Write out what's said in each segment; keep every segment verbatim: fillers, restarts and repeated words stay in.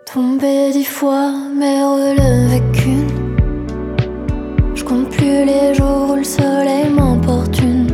Tombé dix fois, mais relevé qu'une. Je compte plus les jours où le soleil m'importune.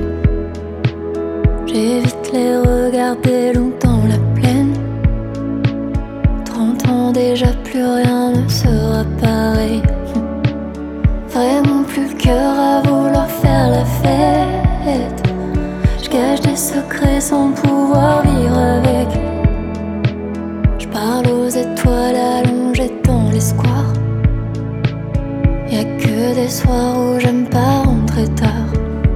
J'évite les regards des loups dans la plaine. Trente ans déjà, plus rien ne sera pareil. Vraiment plus le cœur à vouloir faire la fête. Je cache des secrets sans pouvoir vivre avec. Je parle aux étoiles allongées dans les squares. Y'a que des soirs où j'aime pas rentrer tard.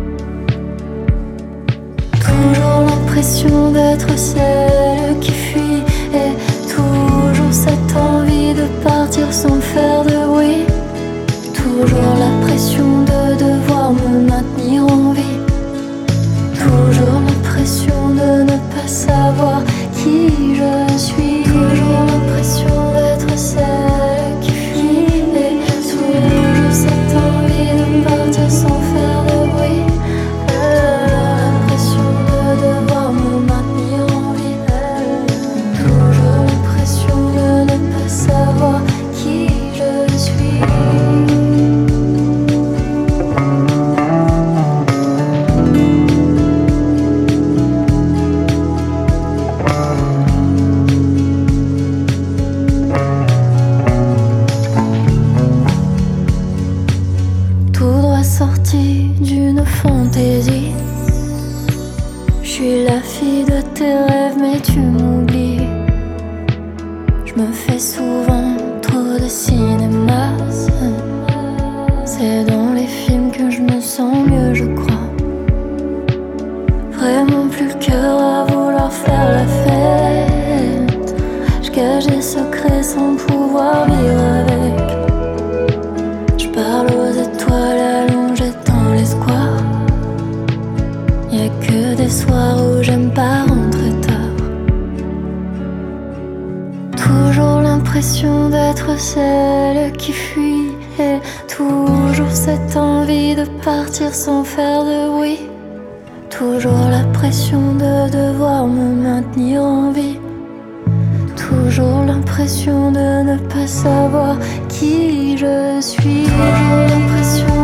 Toujours l'impression d'être celle qui fuit. Et toujours cette envie de partir sans faire de bruit. Toujours la pression de devoir me maintenir en vie. Toujours l'impression de ne pas savoir qui je suis. Toujours l'impression d'être celle qui fuit. Et toujours cette envie de partir sans faire de bruit. L'impression de devoir me maintenir en vie. Toujours l'impression de ne pas savoir qui je suis. Sortie d'une fantaisie. Je suis la fille de tes rêves, mais tu m'oublies. Je me fais souvent trop de cinéma. C'est dans les films que je me sens mieux, je crois. Vraiment plus le cœur à vouloir faire la fête. Je cache des secrets sans pouvoir vivre avec. Je parle aux étoiles allongées dans les squares. Y'a que des soirs où j'aime pas rentrer tard. Toujours l'impression d'être celle qui fuit. Et toujours cette envie de partir sans faire de bruit. Toujours la pression de devoir me maintenir en vie. Toujours l'impression de ne pas savoir qui je suis. Toujours l'impression